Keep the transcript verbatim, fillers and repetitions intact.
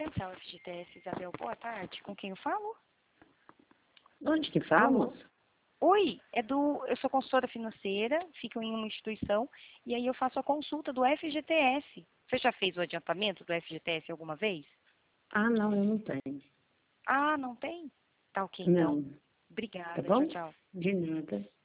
Residencial F G T S, Isabel, boa tarde. Com quem eu falo? Onde que fala? Oi, é do, eu sou consultora financeira, fico em uma instituição, e aí eu faço a consulta do F G T S. Você já fez o adiantamento do F G T S alguma vez? Ah, não, eu não tenho. Ah, não tem? Tá ok, então. Não. Tá Obrigada, tchau, bom? tchau. De nada.